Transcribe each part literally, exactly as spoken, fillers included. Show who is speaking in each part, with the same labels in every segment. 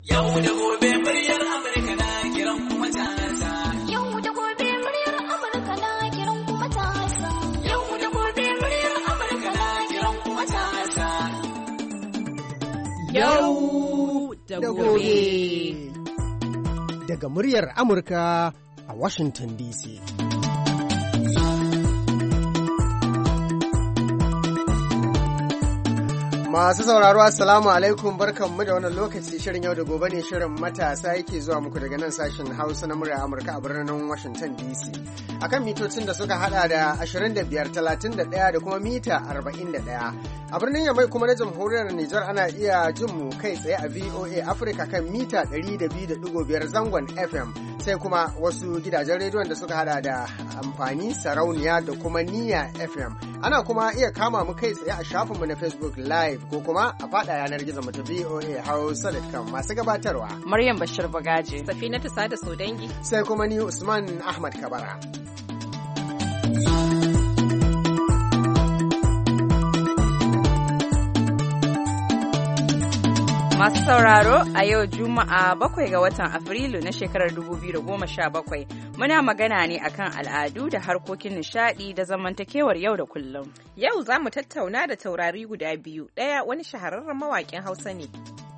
Speaker 1: Yau da gobe muryar Amurka na kiran kuma matasa.
Speaker 2: Yau da gobe muryar Amurka na kiran kuma matasa.
Speaker 1: Yau da gobe muryar Amurka na kiran kuma matasa.
Speaker 3: Yau da gobe.
Speaker 4: Daga muryar Amurka a Washington D C. Masu sauraro Assalamu alaikum, barkanmu da wannan lokaci. Shirin yau da gobe ne, shirin matasa yake zuwa muku daga nan sashen Hausa na murya Amurka a birnin Washington D C. Akan mitocin da suka hada da ashirin da biyar, talatin da ɗaya da kuma mita arba'in da ɗaya. A birnin Yamai kuma na jamhuriyar Nijar ana iya jin mu kai tsaye a V O A Africa kan mita ɗari da biyu da ɗigo biyar zangon F M, sai kuma wasu gidajen rediyon da suka hada da amfani, sarauniya da kuma niyya F M. Ana kuma iya kama mu kai tsaye a shafinmu na Facebook Live ko kuma a fada yanar gizo mu ta V O A Hausa dot com. Masu gabatarwa
Speaker 3: Maryam Bashir Bagaje,
Speaker 5: Safinatu Sada Sodangi,
Speaker 4: sai kuma ni Usman Ahmad Kabara.
Speaker 3: Masu sauraro, a yau Juma'a bakwai ga watan Afrilu na shekarar dubu biyu da goma sha bakwai, muna magana ne akan al'adu da harkokin nishadi da zamantakewar yau da kullum.
Speaker 5: Yau za mu tattauna da taurari guda biyu, ɗaya wani shahararren mawaƙin Hausa ne.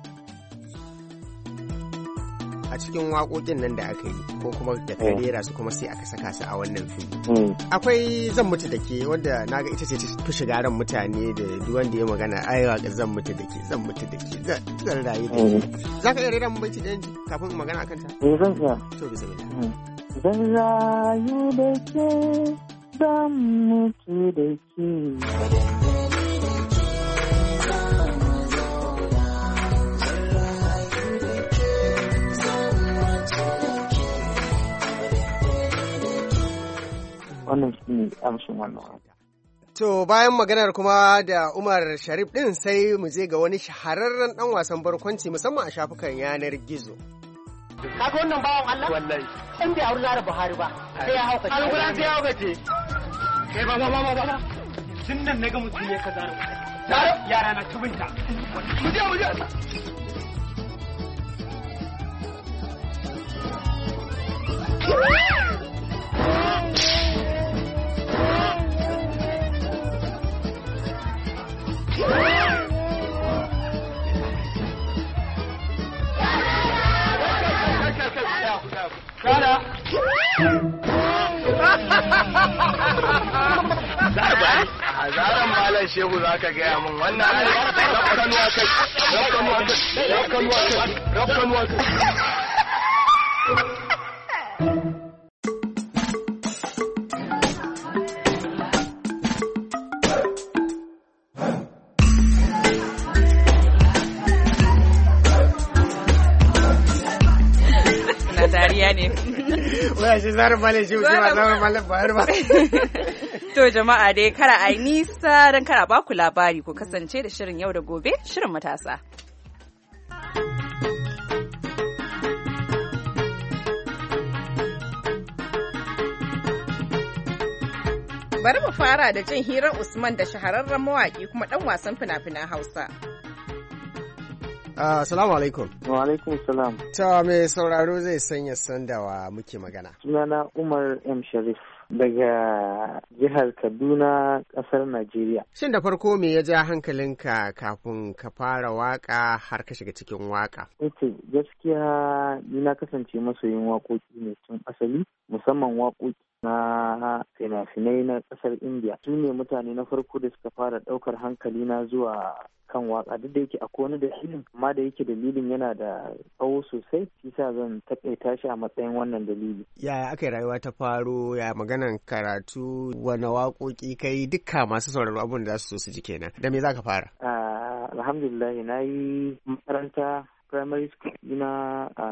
Speaker 4: A cikin waƙoƙin nan da aka yi ko kuma da ka rera su kuma sai aka saka su a wannan fili. Akwai zan mutu da ke wanda na ga ita ce fi shiga ran mutane da duk wanda ya magana ai waƙa zan mutu da ke zan mutu da ke zan rayu da ke. Za ka iya rera mun baiti ɗayan kafin magana akan ta?
Speaker 6: Eh zan iya.
Speaker 4: To bismillah.
Speaker 6: Zan rayu da ke zan mutu da ke. Wannan shi ne amshin wannan wata.
Speaker 4: To bayan maganar kuma da Umar Sharif ɗin sai mu je ga wani shahararren ɗan wasan barkwanci musamman a shafukan yanar gizo.
Speaker 7: Kaga wannan bawan Allah? Wallahi. In bai auri Lara Buhari ba, sai ya hauka. An gudan sai ya hauka ce. Kai ba ba ba ba ba. Tun nan naga mutum ne ka zaro. Yara na tubinta. Mu je mu je. Kana
Speaker 8: Zaran malam shehu za ka gaya min wannan rafkanuwa kai rafkanuwa kai rafkanuwa kai rafkanuwa kai.
Speaker 3: Dariya ne.
Speaker 4: Waya shi zarar malam shi ba zarar malam bayar ba.
Speaker 3: To jama'a dai kara ai nisa don kara ba ku labari ku kasance da shirin yau da gobe, shirin matasa.
Speaker 5: Bari mu fara da jin hirar Usman da shahararren mawaƙi kuma ɗan wasan fina-finan Hausa.
Speaker 4: Assalamu uh, alaikum.
Speaker 6: Wa alaikum salam.
Speaker 4: Ta mai sauraro zai sanya sandawa muke magana.
Speaker 6: Sunana Umar M. Sharif daga jihar Kaduna, ƙasar Najeriya.
Speaker 4: Shin da farko me ya ja hankalinka kafin ka fara waka har ka shiga cikin waka?
Speaker 6: Ece gaskiya ni na kasance masoyin waƙoƙi ne tun asali, musamman waƙoƙi na fina-finai na ƙasar Indiya. Su ne mutane na farko da suka fara ɗaukar hankali na zuwa kan waka, duk da yake akwai wani dalilin, amma da yake dalilin yana da tsawo sosai, shi sa zan taƙaita shi a matsayin wannan dalili.
Speaker 4: Yaya aka yi rayuwa ta faro, ya maganan karatu, wani waƙoƙi kai, dukka masu sauraro abin da za su so su ji kenan. Da me za ka fara?
Speaker 6: Alhamdulillah na yi makaranta primary school ina a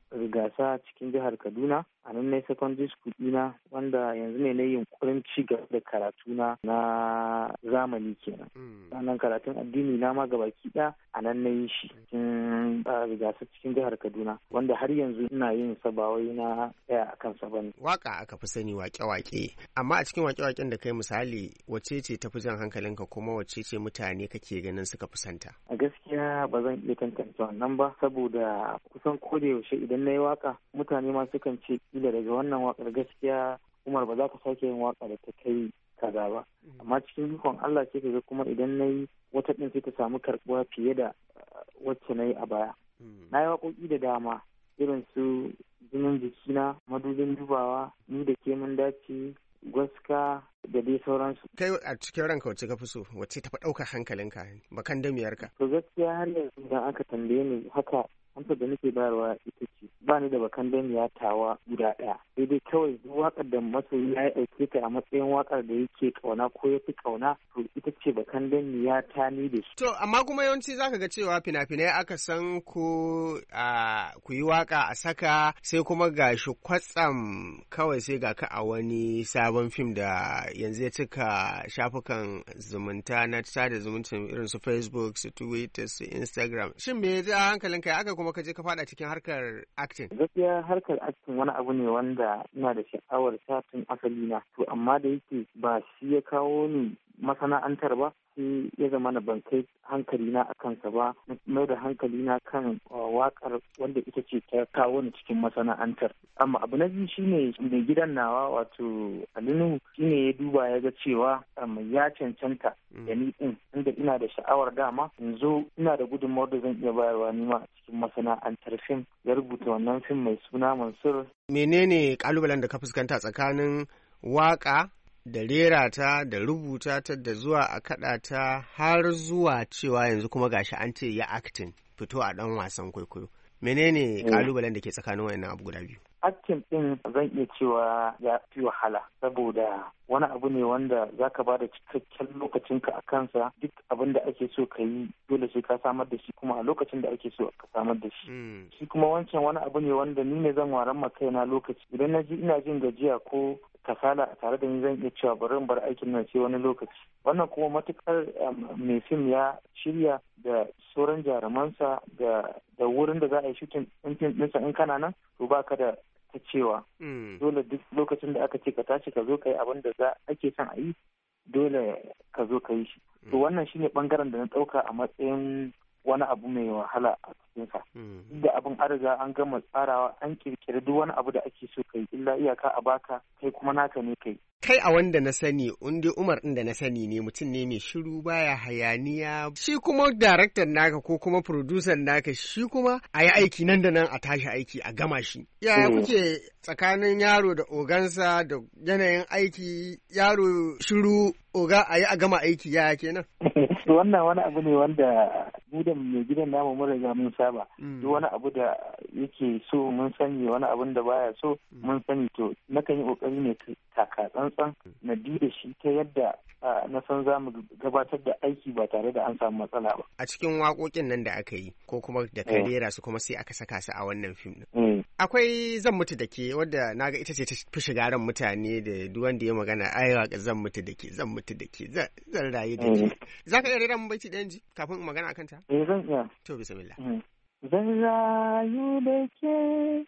Speaker 6: Rigasa cikin jihar Kaduna. A nan na secondary school ɗina wanda yanzu ne na yunkurin ci gaba da karatuna na zamani kenan. Sannan karatun addini na ma gabaki ɗaya a nan na yi shi cikin Rigasa cikin jihar Kaduna wanda har yanzu ina yin sa ba wai na tsaya a kansa bane.
Speaker 4: Waka aka fi sani wake-wake, amma a cikin wake-waken da kai misali wace ce tafi jan hankalinka kuma wace ce mutane kake ganin suka fi santa?
Speaker 6: A gaskiya ba zan iya tantance wannan ba saboda kusan ko da yaushe idan na yi waka mutane ma sukan ce kila daga wannan wakar gaskiya Umar ba za ka sake yin waka da ta kai kaza ba, amma cikin ikon Allah ce kaga kuma idan na yi wata ɗin sai ta samu karɓuwa fiye da wacce na yi a baya. Na yi waƙoƙi da dama irin su jinin jikina, madubin dubawa, ni da ke mun dace, gwaska da dai sauransu.
Speaker 4: Kai a cikin ranka wacce ka fi so, wacce ta fi ɗaukar hankalinka, bakan damiyarka?
Speaker 6: To gaskiya har yanzu idan aka tambaye ni haka amsar da nake bayarwa ita ce ba ni da bakan damiya tawa guda ɗaya. Sai dai kawai waƙar da masoyi ya aike ta a matsayin waƙar da yake ƙauna ko ya fi ƙauna to ita ce bakan damiya ta ni da shi.
Speaker 4: To amma kuma yawanci zaka ga cewa fina-finai aka san ku a ku yi waƙa a saka sai kuma gashi kwatsam kawai sai ga ka a wani sabon fim da yanzu ya cika shafukan zumunta na sada zumuncin irin su Facebook, su Twitter, su Instagram. Shin me ya hankalinka ya aka kuma ka je ka fada cikin harkar acting?
Speaker 6: Gaskiya harkar acting wani abu ne wanda ina da sha'awar satin asali na. To amma da yake ba shi ya kawo ni masana'antar ba sai ya zama na ban kai hankali na a kansa ba, mai da hankali na kan wakar wanda ita ce ta kawo ni cikin masana'antar. Amma abu na biyu shine mai gidan nawa wato Alinu shine ya duba ya ga cewa ya cancanta da ni din inda ina da sha'awar dama yanzu ina da gudunmawar da zan iya bayarwa ni ma a cikin masana'antar fim. Ya rubuta wannan fim mai suna Mansur.
Speaker 4: Menene kalubalen da ka fuskanta tsakanin waka da rera ta da rubuta ta da zuwa a kaɗa ta har zuwa cewa yanzu kuma gashi an ce ya acting fito a ɗan wasan kwaikwayo? Menene kalubalen da ke tsakanin wayannan abu guda biyu?
Speaker 6: Acting ɗin zan iya cewa ya fi wahala saboda wani abu ne wanda za ka ba da cikakken lokacinka a kansa. Duk abin da ake so ka yi dole sai ka samar da shi kuma a lokacin da ake so ka samar da shi. Shi kuma wancan wani abu ne wanda ni ne zan waran ma kaina lokaci. Idan na ji ina jin gajiya ko kasala a tare da ni zan iya cewa bari in bar aikin nan sai wani lokaci. Wannan kuma matukar mai fim ya shirya da sauran jarumansa da da wurin da za a yi shooting ɗin ɗinsa in kana nan to baka da ta cewa dole duk lokacin da aka ce ka tashi ka zo ka yi abin da za ake son a yi dole ka zo ka yi shi. To wannan shine bangaren da na ɗauka a matsayin wani abu mai wahala a cikinsa. Da abin an riga an gama tsarawa an kirkiri duk wani abu da ake so kai illa iyaka a baka kai kuma naka ne kai.
Speaker 4: Kai a wanda na sani, inda Umar ɗin da na sani ne mutum ne mai shiru baya hayaniya. Shi kuma daraktan naka ko kuma producer naka shi kuma a yi aiki nan da nan a tashi aiki a gama shi. Yaya kuke tsakanin yaro da ogansa da yanayin aiki, yaro shiru oga a yi a gama aiki yaya kenan?
Speaker 6: Wannan wani abu ne wanda mu da mai gidan namu mun riga mun saba. Duk wani abu da yake so mun sani, wani abun da baya so mun sani. To nakan yi kokari ne taka tsantsan na bi da shi ta yadda na san za mu gabatar da aiki ba tare da an samu matsala ba.
Speaker 4: A cikin waƙoƙin nan da aka yi ko kuma da ka rera su kuma sai aka saka su a wannan fim din. Akwai Zan mutu da ke wadda naga ita ce ta fi shiga ran mutane da duk wanda ya magana ai waka Zan mutu da ke Zan mutu da ke zan rayu da ke. Za ka iya rera mun baiti ɗayan ji kafin magana akan ta?
Speaker 6: Eh zan iya.
Speaker 4: To bismillah.
Speaker 6: Zan rayu da ke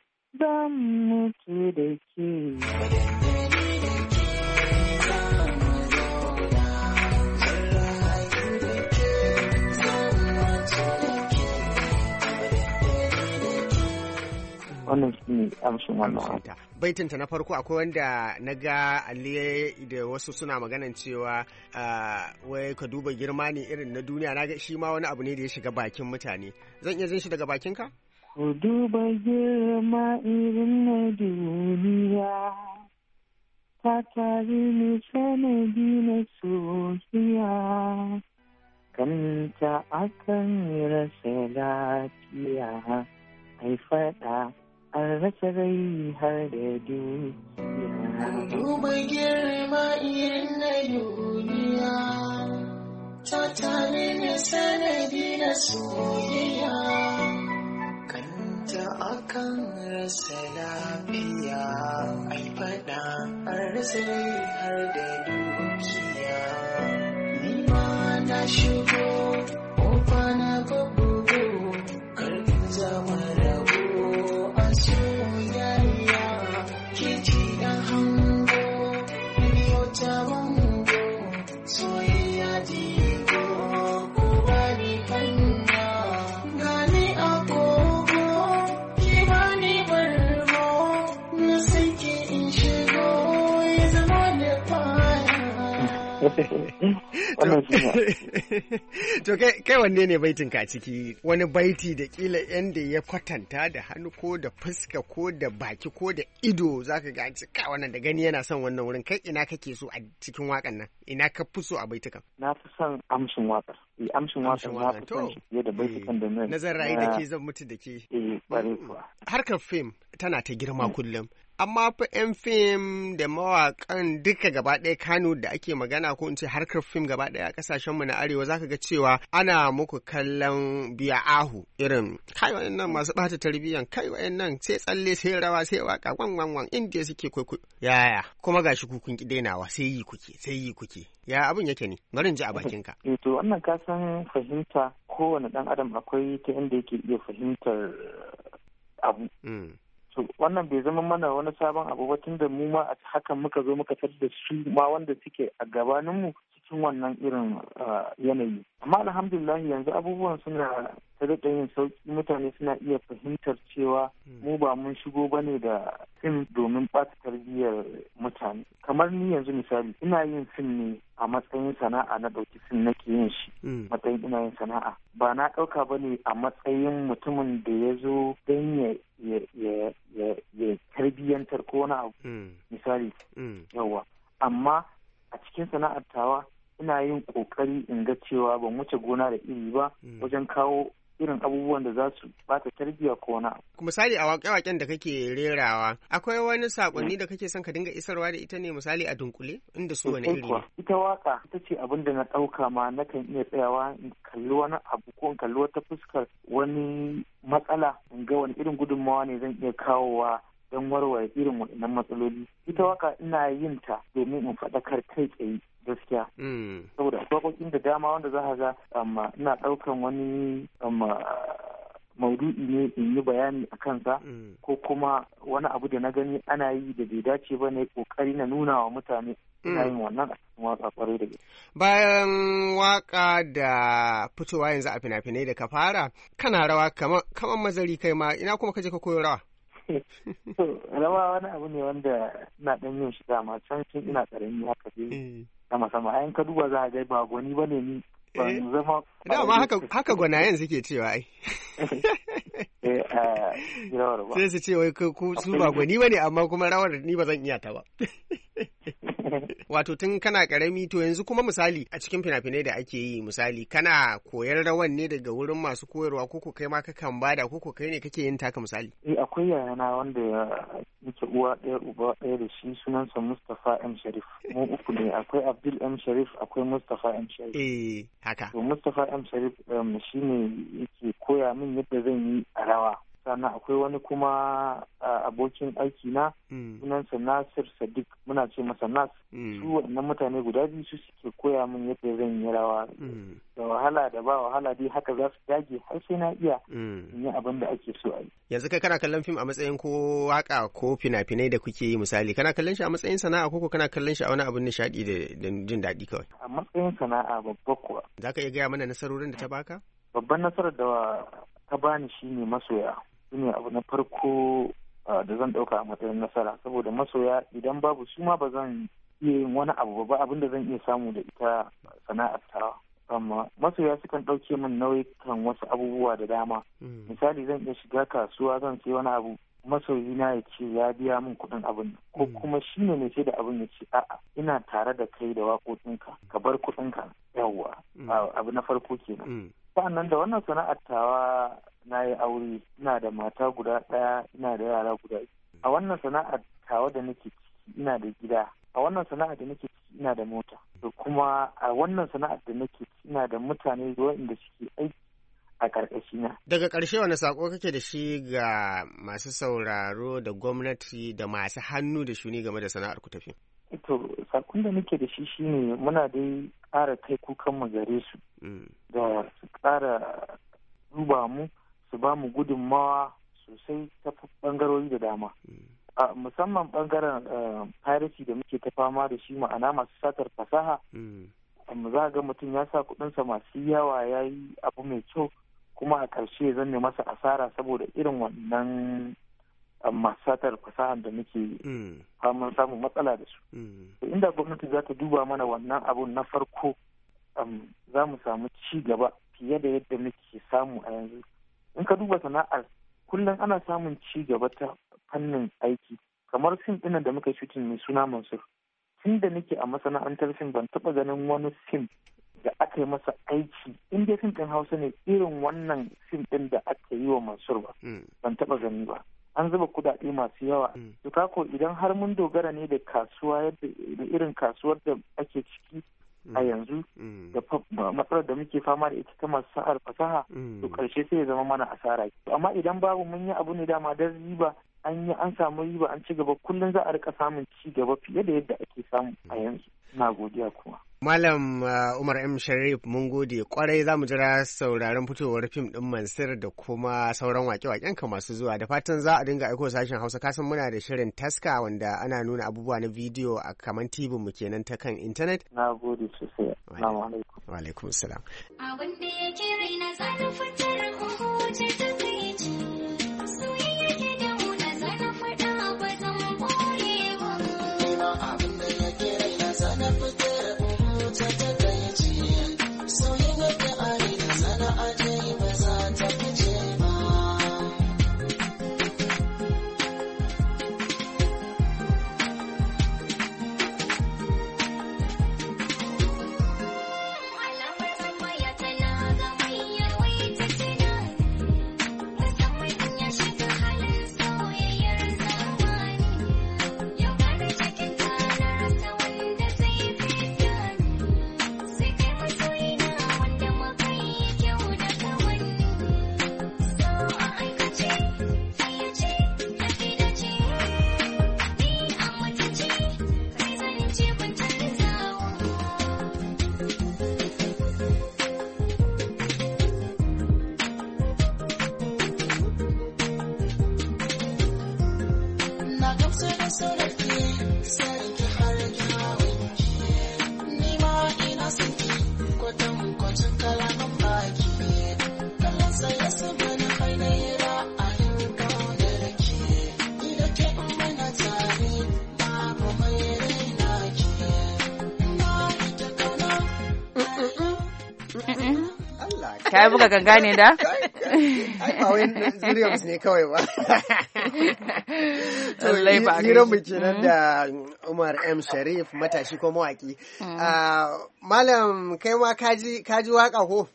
Speaker 6: zan mutu da ke. Wannan shi ne amshin wannan wata.
Speaker 4: Baitinta na farko akwai wanda na ga Ali da wasu suna maganan cewa wai ka duba girma ne irin na duniya, na ga shi ma wani abu ne da ya shiga bakin mutane. Zan iya jin shi daga bakinka?
Speaker 6: Ku duba girma irin na duniya, ta tare ni sanadi na soyayya, kanta akan rasa lafiya, ai faɗa an rasa rai har da dukiya.
Speaker 1: Duba girma irin na duniya, ta tare da sanadi na soyayya, kanta
Speaker 9: akan rasa lafiya, ai faɗa har rasa har da dukiya. Ni ma na shigo kofa na babu karfin zama rabo a soyayya. Ke ci da hango biyo ta bango soyayya jigo ko bani hanya. Gani agogo ki bani bargo na sake in shigo ya zama da
Speaker 4: To kai wanne ne baitin ka ciki? Wani baiti da kila yanda ya kwatanta da hannu ko da fuska ko da baki ko da ido zaka ga cika wannan da gani yana son wannan wurin, kai ina kake so a cikin wakan nan? Ina ka fi so a baitukan?
Speaker 6: Na fi son amshin wakar. Eh amshin wakar na fi son shi fiye da baitukan da nan.
Speaker 4: Nazar ra'ayi da ke zan mutu da ke.
Speaker 6: Eh bare kuwa.
Speaker 4: Harkar fim tana ta girma kullum. Amma fa 'yan fim da mawaƙan duka gaba ɗaya Kano da ake magana ko in ce harkar fim gaba ɗaya a ƙasashenmu na arewa zaka ga cewa ana muku kallon biya ahu irin kai wayannan masu ɓata tarbiyyan kai wayannan sai tsalle sai rawa sai waka wan wan wan inda suke kwaikwayo yaya kuma gashi ku kun ki dainawa sai yi kuke sai yi kuke ya abin yake ne bari in ji a bakinka.
Speaker 6: Eh to wannan ka san fahimta kowane ɗan adam akwai ta inda yake iya fahimtar abu. To wannan bai zama mana wani sabon abu ba tunda mu ma a hakan muka zo muka tar da su ma wanda suke a gabaninmu cikin wannan irin yanayi. Amma alhamdulillah yanzu abubuwan suna ta daɗa yin sauƙi, mutane suna iya fahimtar cewa mu ba mun shigo ba ne da fim domin ɓata tarbiyyar mutane. Kamar ni yanzu misali ina yin fim ne a matsayin sana'a, na ɗauki fim nake yin shi matsayin ina yin sana'a, ba na ɗauka ba ne a matsayin mutumin da ya zo don ya ya ya tarbiyyantar ko wani abu misali yawa. Amma a cikin sana'ar tawa ina yin ƙoƙari in ga cewa ban wuce gona da iri ba wajen kawo irin abubuwan da za su bata tarbiyya ko wani abu.
Speaker 4: Misali a waƙe-waƙen da kake rerawa akwai wani saƙonni da kake son ka dinga isarwa da ita ne misali a dunkule inda su wani iri ne?
Speaker 6: Ita waka ita ce abin da na ɗauka ma nakan iya tsayawa in kalli wani abu ko in kalli wata fuskar wani matsala in ga wani irin gudunmawa ne zan iya kawowa don warware irin waɗannan matsaloli. Ita waka ina yin ta domin in faɗakar kai tsaye gaskiya. Saboda waƙoƙin da dama wanda za ka ga amma ina ɗaukan wani amma maudu'i ne in yi bayani a kansa ko kuma wani abu da na gani ana yi da bai dace ba ne ƙoƙari na nuna wa mutane ina yin wannan a cikin waƙa ƙwarai da gaske.
Speaker 4: Bayan waƙa da fitowa yanzu a fina-finai da ka fara kana rawa kamar mazari kai ma ina kuma ka je ka koyo rawa?
Speaker 6: Rawa wani abu ne wanda ina ɗan yin shi dama can tun ina ƙarami haka dai sama sama ayan ka duba za a ga ba gwani ba ne ni ban zama
Speaker 4: dama haka haka gwanayen suke cewa ai sai su ce wai ku su ba gwani ba ne amma kuma rawar ni ba zan iya ta ba. Wato tun kana karami to yanzu kuma misali a cikin fina-finai da ake yi misali kana koyar rawan ne daga wurin masu koyarwa ko kai ma kakan bada ko kai ne kake yin taka misali?
Speaker 6: Eh akwai yayana wanda yake uwa ɗaya uba ɗaya da shi sunansa Mustapha M Sharif. Mu uku ne akwai Abdul M Sharif akwai Mustapha M Sharif.
Speaker 4: Eh haka.
Speaker 6: To Mustapha M Sharif shi ne yake koya min yadda zan yi a rawa. Sannan akwai wani kuma abokin aiki na sunansa Nasir Sadiq muna ce masa Nas. Su waɗannan mutane guda biyu su suke koya min yadda zan yi rawa. Da wahala da ba wahala dai haka za su dage har sai na iya in yi abin da ake so a yi.
Speaker 4: Yanzu kai kana kallon fim a matsayin ko waka ko fina-finai da kuke yi misali kana kallon shi a matsayin sana'a ko kana kallon shi a wani abin nishaɗi da jin daɗi kawai?
Speaker 6: A matsayin sana'a babba kuwa.
Speaker 4: Za ka iya gaya mana nasarorin da ta baka?
Speaker 6: Babban nasarar da ta bani shine masoya. Shine abu na farko da zan ɗauka a matsayin nasara saboda masoya idan babu su ma ba zan iya yin wani abu ba abin da zan iya samu da ita sana'ar ta. Amma masoya sukan ɗauke min nauyi kan wasu abubuwa da dama. Misali zan iya shiga kasuwa zan sai wani abu masoyi na ya ce ya biya min kuɗin abin ko kuma shi ne mai sai da abin ya ce a'a ina tare da kai da waƙoƙinka ka bar kuɗinka yawwa abu na farko kenan. Sa'annan da wannan sana'ar tawa na yi aure ina da mata guda ɗaya ina da yara guda biyu. A wannan sana'ar tawa da nake ciki ina da gida. A wannan sana'ar da nake ciki ina da mota. Da kuma a wannan sana'ar da nake ciki ina da mutane waɗanda suke aiki a ƙarƙashina.
Speaker 4: Daga ƙarshe wani saƙo kake da shi ga masu sauraro da gwamnati da masu hannu da shuni game da sana'ar ku tafi?
Speaker 6: To, saƙon da nake da shi shine muna dai ƙara kai kukan mu gare su da su ƙara duba mu su ba mu gudunmawa sosai ta ɓangarori da dama. A musamman ɓangaren piracy da muke ta fama da shi ma'ana masu satar fasaha. Mu za ga mutum ya sa kuɗinsa masu yawa ya yi abu mai kyau kuma a ƙarshe zan ne masa asara saboda irin wannan masu satar fasahar da muke faman samun matsala da su. Inda gwamnati za ta duba mana wannan abun na farko za mu samu ci gaba fiye da yadda muke samu a yanzu. In ka duba sana'ar kullum ana samun ci gaba ta fannin aiki kamar fim ɗin da muka shooting mai suna Mansur. Tun da nake a masana'antar fim ban taɓa ganin wani fim da aka yi masa aiki in dai fim ɗin Hausa ne irin wannan fim ɗin da aka yi wa Mansur ba ban taɓa gani ba. An zuba kuɗaɗe masu yawa. To kako idan har mun dogara ne da kasuwa yadda da irin kasuwar da ake ciki a yanzu da matsalar da muke fama da ita ta masu sa'ar fasaha to ƙarshe sai ya zama mana asara. Amma idan babu mun yi abu ne dama don riba an yi an samu riba an ci gaba kullum za a rika samun ci gaba fiye da yadda ake samu a yanzu. Na godiya kuma.
Speaker 4: Malam uh, Umar M. Sharif mun gode kwarai za mu jira sauraron fitowar fim ɗin Mansur da kuma sauran wake-waken ka masu zuwa da fatan za a dinga aiko sashen Hausa kasan muna da shirin taska wanda ana nuna abubuwa na bidiyo a kaman tibin mu kenan ta kan intanet.
Speaker 6: Na gode sosai. Assalamu alaikum.
Speaker 4: Wa alaikum salam.
Speaker 2: Abin da yake raina zan fitar huce ta kai ce. Soyayya ke da mu na zan faɗa ba zan bore ba.
Speaker 9: Ina abin da yake raina zan fitar huce ta kai ce. Soyayya ke raina zan aje ba za ta fice ba.
Speaker 3: Ka yi buga ganga ne da?
Speaker 4: Ai ba wai Williams ne kawai ba. To hiran mu kenan da Umar M. Sharif matashi ko mawaki. Malam kai ma kaji kaji waka ko?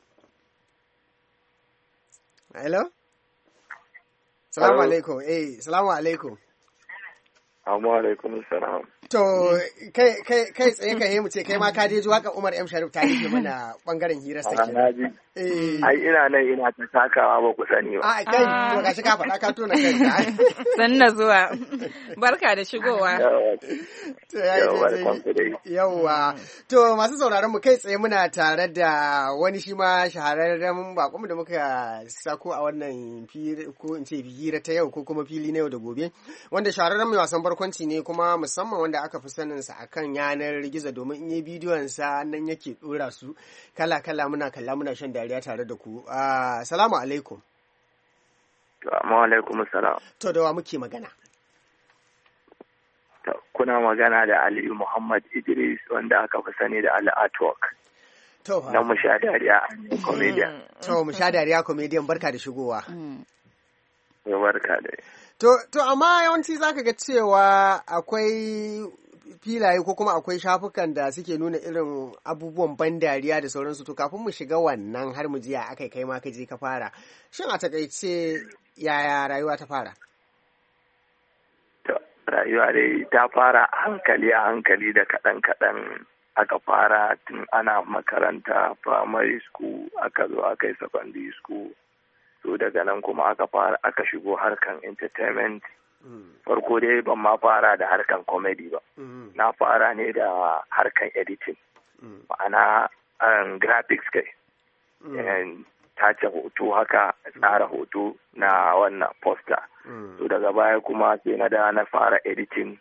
Speaker 4: Hello? Salamu alaikum. Eh, salamu alaikum.
Speaker 8: Amma alaikum salam.
Speaker 4: To kai kai kai tsaye ka mu ce kai ma ka je ji waka Umar M. Sharif ta yi mana bangaren hirar sa kenan.
Speaker 8: Eh. Ai ina nan ina ta takawa ba ku sani ba.
Speaker 4: A kai to gashi ka faɗa ka tona kanka.
Speaker 5: Sanna zuwa. Barka da shigowa.
Speaker 4: Yawwa. To masu sauraron mu kai tsaye muna tare da wani shi ma shahararren bakonmu da muka sako a wannan ko in ce hira ta yau ko kuma fili na yau da gobe wanda shahararren mai wasan barkwanci ne kuma musamman wanda aka fi sanin sa akan yanar gizo domin in yi bidiyon sa nan yake dora su kala kala muna kalla muna shan dariya tare da ku. Assalamu alaikum.
Speaker 8: Assalamu alaikum salam.
Speaker 4: To da wa muke magana?
Speaker 8: Kuna magana da Aliyu Muhammad Idris wanda aka fi sani da Ali Artwork.
Speaker 4: To
Speaker 8: na mu sha dariya comedian.
Speaker 4: To mu sha dariya comedian barka da shigowa.
Speaker 8: Barka da.
Speaker 4: To to amma yawanci zaka ga cewa akwai filaye ko kuma akwai shafukan da suke nuna irin abubuwan ban dariya da sauransu to kafin mu shiga wannan har mu jiya akai kai ma ka je ka fara. Shin a takaice yaya rayuwa ta fara?
Speaker 8: rayuwa dai ta fara hankali a hankali da kaɗan-kaɗan aka fara tun ana makaranta primary school aka zo aka yi secondary school. So daga nan kuma aka fara aka shigo harkan entertainment. Farko dai ban ma fara da harkan comedy ba. Na fara ne da harkan editing. Ma'ana um, graphics kai. Tace hoto haka, tsara hoto na wannan poster. So daga baya kuma sai na da na fara editing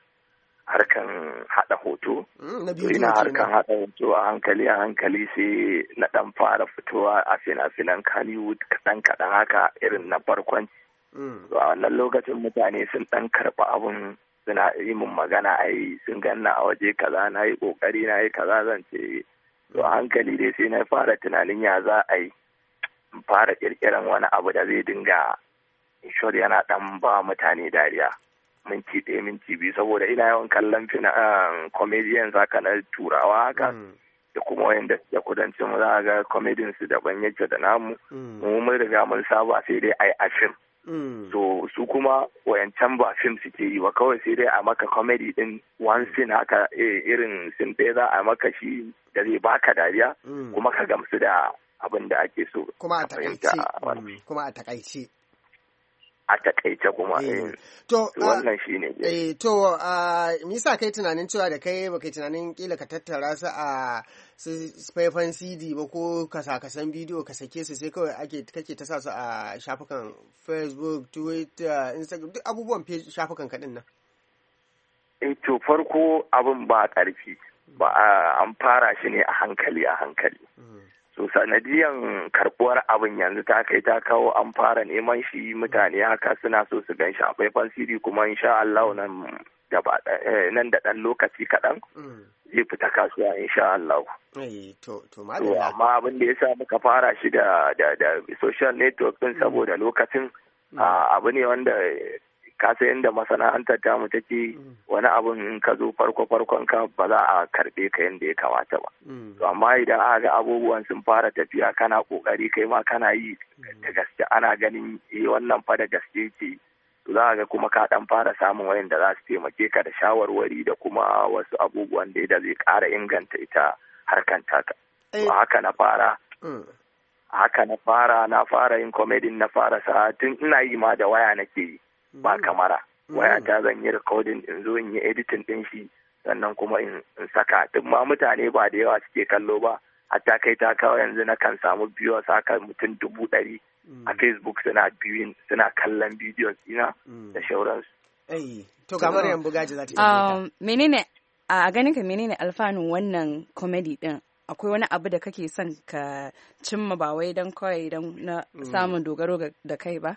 Speaker 8: harkan hada hoto. Ina harkan hada hoto a hankali a hankali sai na dan fara fitowa a fina-finan Hollywood kaɗan-kaɗan haka irin na farkon. To a wannan lokacin mutane sun dan karɓa abun suna yi min magana a yi sun ganna a waje kaza na yi ƙoƙari na yi kaza zan ce. To a hankali dai sai na fara tunanin ya za a yi fara ƙirƙiran wani abu da zai dinga short yana dan ba mutane dariya. Minti ɗaya minti biyu saboda ina yawan kallon fina comedians haka na turawa haka da kuma wayanda da kudancin mu za ga comedians su daban yake da namu mu mun riga mun saba sai dai ai a film so su kuma wayancan ba film suke yi ba kawai sai dai a maka comedy din one scene haka irin scene ɗaya za a maka shi da zai baka dariya kuma ka gamsu da abin da ake so
Speaker 4: kuma a takaice kuma a takaice
Speaker 8: a takaice kuma
Speaker 4: eh to
Speaker 8: wannan shine
Speaker 4: eh to uh me yasa kai tunanin cewa da kai baka tunanin kila ka tattara su a faifan C D ba ko kasakasan bidiyo ka sake su sai kawai ake kake ta sa su a shafukan Facebook, Twitter, Instagram duk abubuwan shafukan kadin nan
Speaker 8: eh to farko abin ba karfi ba an fara shi ne a hankali a hankali so sanadiyan karbuwar abin yanzu ta kai ta kawo an fara neman shi mutane haka suna so su gan shi a faifan siri kuma insha Allah nan da nan da dan lokaci kaɗan zai fita kasuwa insha Allah.
Speaker 4: To to malama
Speaker 8: amma abin da yasa muka fara shi da da da social network din saboda lokacin abu ne wanda ka san yadda masana'antar tamu take wani abun in ka zo farko farkon ka ba za a karbe ka yadda ya kamata ba to amma idan aka ga abubuwan sun fara tafiya kana kokari kai ma kana yi da gaske ana ganin eh wannan fa da gaske ce to za ga kuma ka dan fara samun wayanda za su taimake ka da shawarwari da kuma wasu abubuwan da zai ƙara inganta ita harkan taka to haka na fara haka na fara na fara yin comedy na fara sa tun ina yi ma da waya nake yi ba kamara waya ta zan yi recording in zo in yi editing din shi sannan kuma in saka duk ma mutane ba da yawa suke kallo ba hatta kai ta kawo yanzu na kan samu viewers haka mutum dubu ɗari a Facebook suna viewing suna kallon videos ina da shauransu.
Speaker 4: Eh to kamar yan bugaji za ta yi.
Speaker 3: Menene a ganin ka menene alfanun wannan comedy din? Akwai wani abu da kake son ka cimma ba wai don kawai don na samun dogaro da kai ba?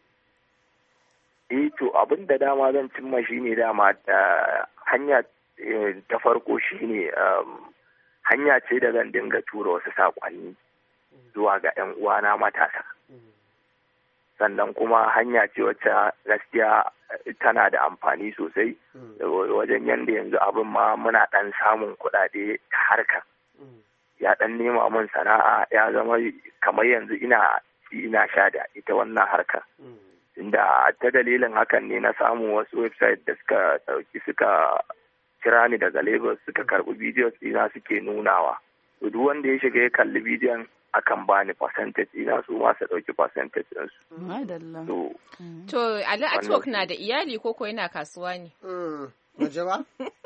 Speaker 8: eh to abin da dama zan cimma shi ne dama hanya ta farko shi ne hanya ce da zan dinga tura wasu saƙonni zuwa ga 'yan uwana matasa sannan kuma hanya ce wacce gaskiya tana da amfani sosai wajen yadda yanzu abin ma muna ɗan samun kuɗaɗe ta harkar ya ɗan nema mun sana'a ya zama kamar yanzu ina ina sha da ita wannan harkar inda ta dalilin hakan ne na samu wasu website da suka dauki suka kira ni daga Lagos suka karbi videos ina suke nunawa to duk wanda ya shiga ya kalli bidiyon akan bani percentage ina su ma su dauki percentage din su
Speaker 3: madalla
Speaker 5: to to Ali Atwork na da iyali ko ko yana kasuwa ne
Speaker 4: mm waje ba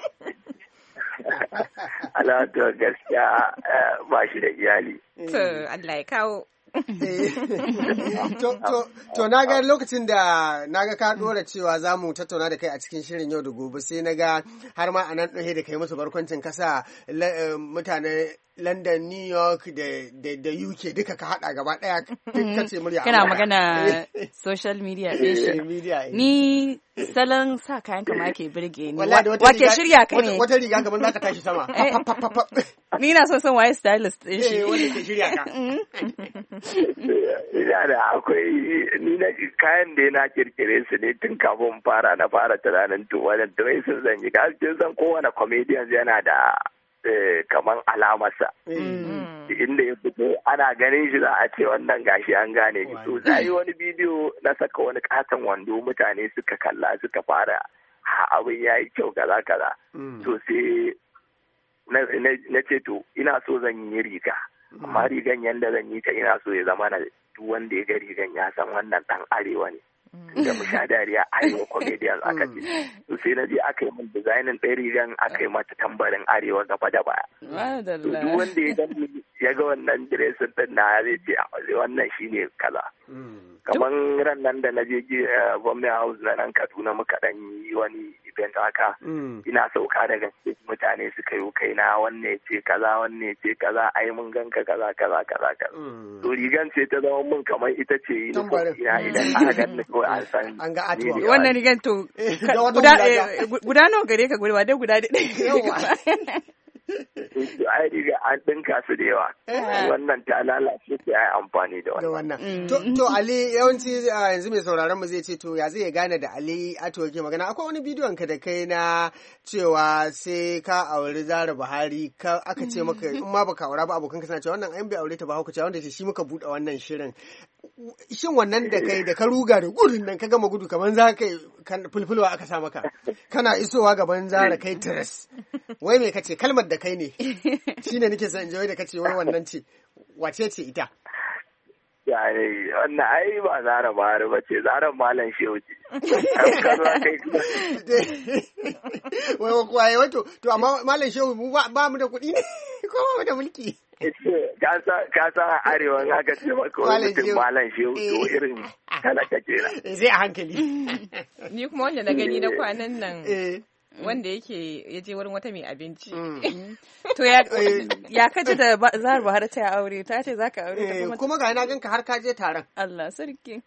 Speaker 8: Allah to gaskiya ba shi da iyali
Speaker 5: to Allah ya kawo
Speaker 4: to, to, to na ga lokacin da na ga ka dora cewa za mu tattauna da kai a cikin shirin yau da gobe sai na ga har ma a nan ɗauke da kai musu barkwancin kasa mutane London, New York da, da, da U K duka ka haɗa gaba ɗaya ka ce murya.
Speaker 3: Kana magana social media ɗin shi. Ni salon sa kayan kama ke birge ni. Wake shirya ka ne.
Speaker 4: Wata riga kamar za ka tashi sama.
Speaker 3: Ni na son son waye stylist ɗin shi.
Speaker 4: Wanda ke shirya ka.
Speaker 8: Ina da akwai ni na kayan da na kirkire su ne tun kafin fara na fara tunanin to wannan dresses zan yi. Gaskiya san kowane comedian yana da kamar alamarsa inda ya fito ana ganin shi za a ce wannan gashi an gane shi to zai wani bidiyo na saka wani katon wando mutane suka kalla suka fara abin ya yi kyau kaza kaza to sai na ce to ina so zan yi riga amma rigan yanda zan yi ta ina so ya zama na duk wanda ya ga rigan ya san wannan dan arewa ne da mu sha dariya arewa comedians aka ce to sai na je aka yi min designing ɗaya rigan aka yi mata tambarin arewa gaba da baya to duk wanda ya ga ya ga wannan dressing din na zai ce wannan shine kaza kamar ran nan da na je gwamnati house na nan Kaduna muka dan yi wani event haka ina sauka daga mutane suka yi kaina wanne ya ce kaza wanne ya ce kaza ai mun ganka kaza kaza kaza kaza to rigan ce ta zama mun kamar ita ce yi ina idan aka ganni ko an san
Speaker 4: an ga atuwa
Speaker 3: wannan rigan to guda guda nawa gare ka guda dai guda dai
Speaker 8: ai riga an ɗinka su da yawa wannan ta lalace sai ai amfani da wannan
Speaker 4: to Ali yawanci yanzu mai sauraron mu zai ce to ya zai gane da Ali Ato yake magana akwai wani bidiyon ka da kai na cewa sai ka auri Zara Buhari ka aka ce maka in ma baka aura ba abokan ka suna cewa wannan an bai aure ta ba hauka cewa wanda ce shi muka buɗe wannan shirin shin wannan da kai da ka ruga da gudun nan ka gama gudu kamar za ka fulfulwa aka sa maka kana isowa gaban Zara kai tiras wai me kace kalmar da kai ne shine nake son in je wai da kace wai wannan ce wace ce ita
Speaker 8: yani wannan ai ba Zara Buhari ba ce Zara Malam Shehu ce
Speaker 4: wai kuwa yi wato to amma Malam Shehu mu ba mu da kuɗi ne ko ba mu da mulki
Speaker 8: ka san arewa in aka ce maka wani mutum Malam Shehu to irin talaka kenan
Speaker 4: sai a hankali
Speaker 5: ni kuma wanda na gani na kwanan nan wanda yake ya je wurin wata mai abinci.
Speaker 3: To ya kaji da Zahar Buhari ta aure ta ce za ka aure ta kuma.
Speaker 4: Kuma ga na ganka har ka je taron.
Speaker 3: Allah sarki.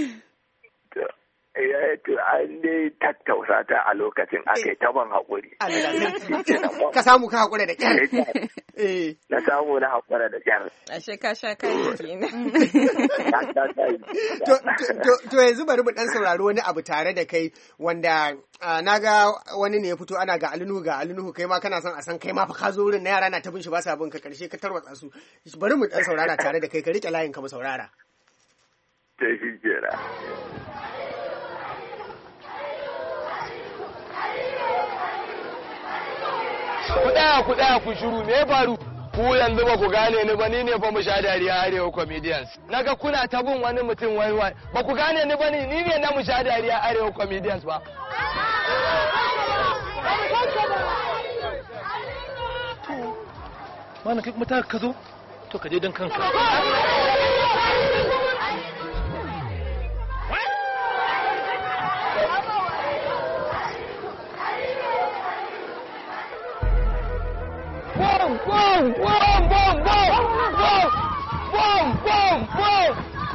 Speaker 8: Ya to an dai tattausa ta a lokacin aka yi taban haƙuri.
Speaker 4: Ka samu ka haƙura da ƙyar.
Speaker 8: Na samu na haƙura da ƙyar.
Speaker 5: Ashe ka sha kayan kenan.
Speaker 4: To yanzu bari mu ɗan saurari wani abu tare da kai wanda na ga wani ne ya fito ana ga alinuhu ga alinuhu kai ma kana son a san kai ma fa ka zo wurin na yara na ta bin shi ba sa bin ka karshe ka tarwatsa su. Bari mu ɗan saurara tare da kai ka riƙe layin ka mu saurara.
Speaker 8: Ta shi jera.
Speaker 10: Ku ɗaya ku ɗaya ku shiru me ya faru? Ku yanzu ba ku gane ni ba ni ne fa mu sha dariya arewa comedians. Naga kuna ta bin wani mutum wai wai ba ku gane ni ba ni ni ne na mu sha dariya arewa comedians ba. Mana kai kuma ta ka zo to ka je dan kanka. Boom, boom, boom, boom, boom, boom, boom, boom, boom.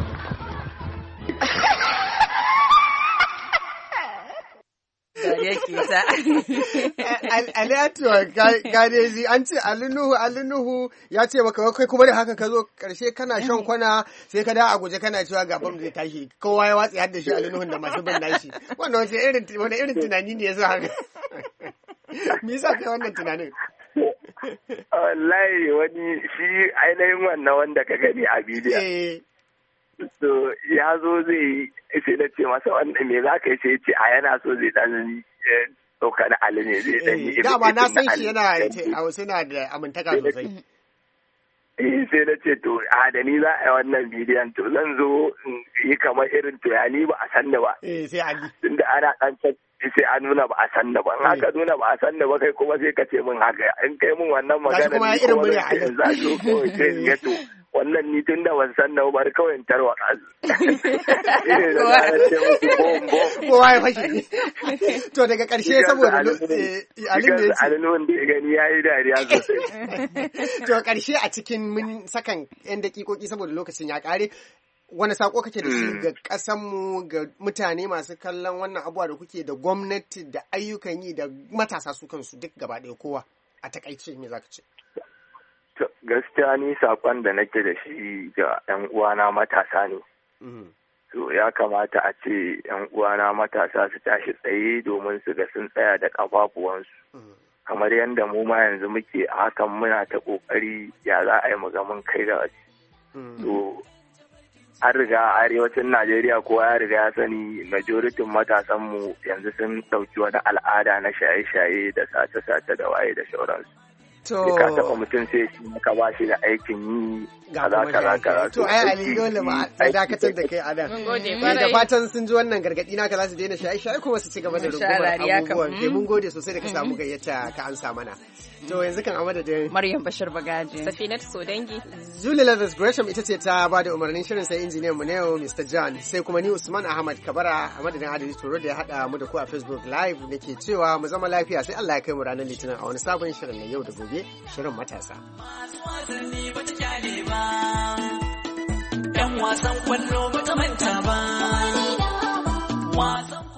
Speaker 4: Aliyatuwa gadeji an ce alinuhu alinuhu ya ce maka kai kuma da haka ka zo karshe kana shan kwana sai ka da a guje kana cewa gaban zai tashi kowa ya watsi har da shi alinuhun da masu bin nashi wannan wace irin wani irin tunani ne yasa haka me yasa kai wannan tunanin
Speaker 8: wallahi wani shi ainihin wannan wanda ka gani a bidiyon so ya zo zai yi sai na ce masa wanda me za ka yi sai ce a yana so zai dan ɗauka na ali ne zai dan yi
Speaker 4: dama na san shi yana a wasu na da amintaka sosai
Speaker 8: eh sai na ce to a da ni za a yi wannan bidiyon to zan zo yi kamar irin to ya ni ba a san da ba
Speaker 4: eh sai ali
Speaker 8: tunda ana dan sai a nuna ba a san da ba in haka nuna ba a san da ba kai kuma sai ka ce min haka in kai min wannan magana
Speaker 4: kuma irin murya a
Speaker 8: za zo ko sai ya to wannan ni tun da ban san da ba kawai in tarwa kazu
Speaker 4: kowa ya fashi to daga karshe saboda alin ne
Speaker 8: alin da ya gani yayi dariya sosai
Speaker 4: to karshe a cikin mun sakan yan dakikoki saboda lokacin ya kare wani sako kake da shi ga ƙasanmu ga mutane masu kallon wannan abuwa da kuke da gwamnati da ayyukan yi da matasa su kansu duk gaba ɗaya kowa a takaice me zaka ce
Speaker 8: gaskiya ni sakon da nake da shi ga yan uwana matasa ne so ya kamata a ce yan uwana matasa su tashi tsaye domin su ga sun tsaya da kafafuwansu kamar yadda mu ma yanzu muke a hakan muna ta kokari ya za a yi mu ga mun kai da wasu an riga a arewacin Najeriya kowa ya riga ya sani majoritin matasanmu yanzu sun ɗauki wani al'ada na shaye-shaye da sace-sace da waye da shauransu. sai ka taɓa mutum sai ka ba shi da aikin yi kaza kaza kaza.
Speaker 4: To ai Ali dole ma a dakatar da kai a nan.
Speaker 5: Mun gode
Speaker 4: da
Speaker 5: kwarai.
Speaker 4: fatan sun ji wannan gargaɗi naka za su daina shaye-shaye kuma su ci gaba da
Speaker 5: Mun sha
Speaker 4: rungumar
Speaker 5: dariya kam.
Speaker 4: abubuwan. Ke mun gode sosai da ka samu gayyata ka ansa mana. To yanzu kan a madadin
Speaker 3: Maryam Bashir Bagaji.
Speaker 5: Safinat Sodangi.
Speaker 4: Julie Leathers Gresham ita ce ta ba da umarnin shirin sai injiniyan mu ne Mister John sai kuma ni Usman Ahmad Kabara a madadin Adili Toro da ya haɗa mu da ku a Facebook Live da ke cewa mu zama lafiya sai Allah ya kai mu ranar Litinin a wani sabon shirin na yau da gobe shirin matasa.
Speaker 9: wasanni ba ta kyale ba, ‘yan wasan kwallo ba ta manta ba.